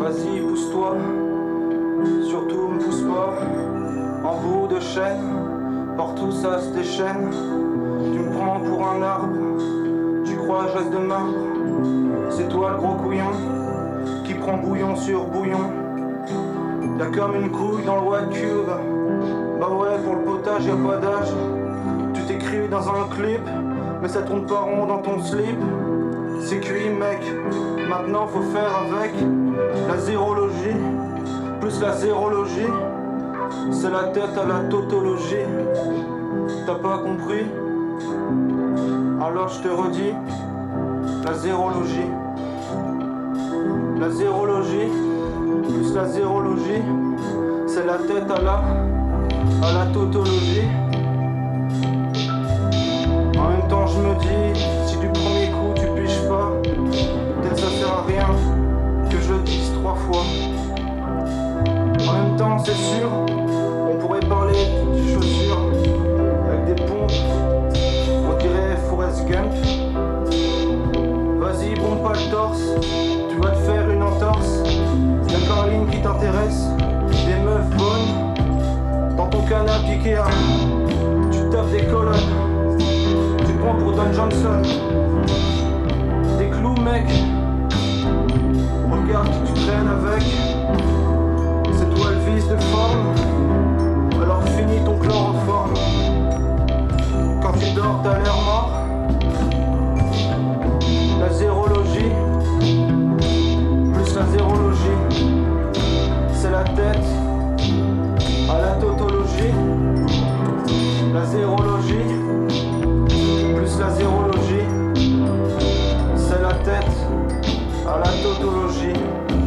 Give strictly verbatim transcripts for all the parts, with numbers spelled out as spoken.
Vas-y, pousse-toi, surtout me pousse pas. En bout de chaîne, partout ça se déchaîne. Tu me prends pour un arbre, tu crois que je reste de marbre. C'est toi le gros couillon, qui prend bouillon sur bouillon. Y'a comme une couille dans le white cube. Bah ouais, pour le potage y'a pas d'âge. Tu t'écris dans un clip, mais ça tourne pas rond dans ton slip. C'est cuit mec, maintenant faut faire avec. La zérologie, plus la zérologie, c'est la tête à la tautologie. T'as pas compris? Alors je te redis, la zérologie. La zérologie, plus la zérologie, c'est la tête à la, à la tautologie. En même temps je me dis, si du premier coup tu piges pas, peut-être ça sert à rien que je le dise trois fois. En même temps c'est sûr, on pourrait parler des chaussures avec des pompes, on dirait Forrest Gump. Vas-y bombe pas le torse, tu vas te faire une entorse. Y'a qu'en ligne qui t'intéresse, des meufs bonnes dans ton canapé Ikea. Tu tapes des colonnes, tu te prends pour Don Johnson. Des clous mec, regarde qui tu traînes avec. C'est toi le vice de forme, alors finis ton chloroforme. Quand tu dors t'as l'air mort. La zérologie, plus la zérologie, c'est la tête à la tautologie. La zérologie, plus la zérologie, c'est la tête à la tautologie.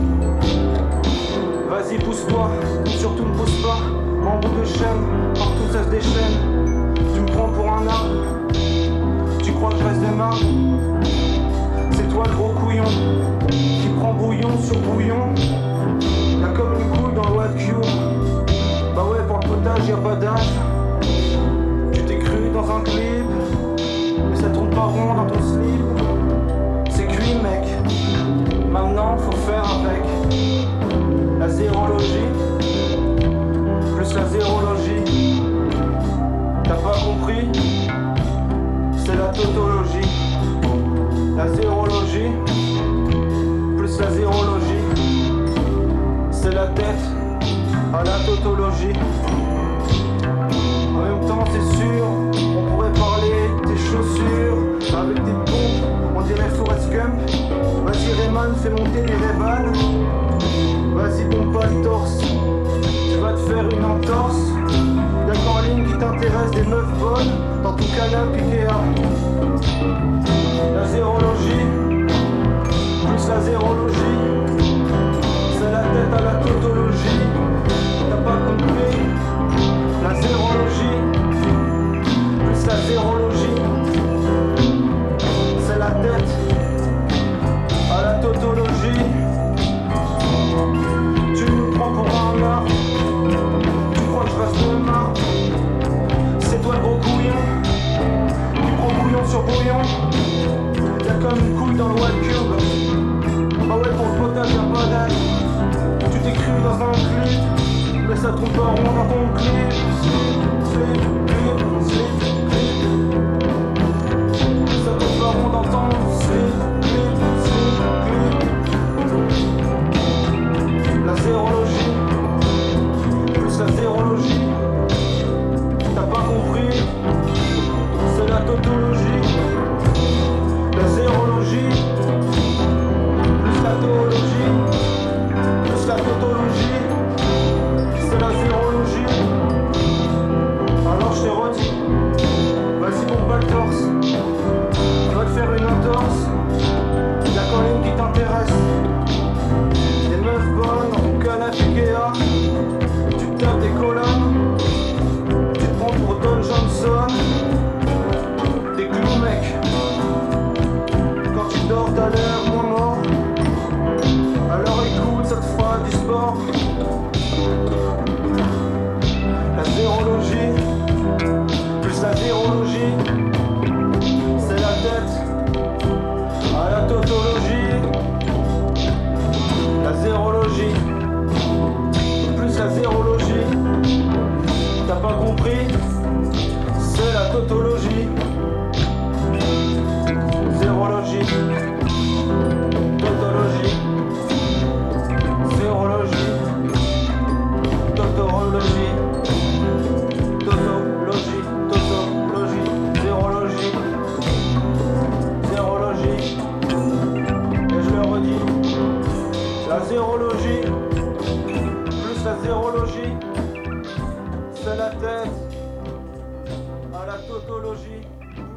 Vas-y pousse-toi, surtout ne pousse pas. En bout de chaîne, partout ça se déchaîne. Tu me prends pour un arbre, tu crois que je reste des marbre. C'est toi le gros couillon, qui prend bouillon sur bouillon. Y'a comme une couille dans le white cube. Bah ouais, pour le potage y'a pas d'âge. Tu t'es cru dans un clip, mais ça tourne pas rond dans ton slip. C'est cuit mec, maintenant faut faire avec. La zérologie, plus la zérologie, t'as pas compris? C'est la tautologie. La zérologie, plus la zérologie, c'est la tête à la tautologie. En même temps c'est sûr, on pourrait parler des chaussures avec des pompes, on dirait Forrest Gump. Vas-y Rayman, fais monter les Ray-Ban. Vas-y bombe pas le torse, tu vas te faire une entorse. Y'a qu'en ligne qui t'intéresse, des meufs bonnes dans ton canapé Ikea. La zérologie, plus la zérologie, c'est la tête à la tautologie. T'as pas compris? La zérologie, plus la zérologie, c'est la tête à la tautologie. Tu me prends pour un arbre, tu crois que je reste de marbre. C'est toi le gros couillon, qui prend bouillon sur bouillon. Y'a comme une couille dans le white cube. Bah ouais, pour le potage y'a pas d'âge. Tu t'écris dans un clip, mais ça tourne pas rond dans ton clip. Slip, slip, slip, clip. Ça tourne pas rond dans ton slip, clip, slip, clip. La zérologie, plus la zérologie, t'as pas compris? C'est la tautologie. La zérologie, plus la théologie, plus la tautologie, c'est la zérologie. Alors je te redis, vas-y bombe pas le torse, tu vas te faire une entorse. Y'a quand même qui t'intéresse, des meufs bonnes dans ton canapé Ikea. Tu te tapes des colonnes, tu te prends pour Don Johnson. Des clous mec, quand tu dors t'as l'air moins mort. Alors écoute, ça te fera du sport. La zérologie, plus la zérologie, c'est la tête à la tautologie. La zérologie. tautologie, zérologie, tautologie, zérologie, tautologie, tautologie, tautologie, zérologie, zérologie, et je le redis, la zérologie, plus la zérologie, c'est la tête à la tautologie.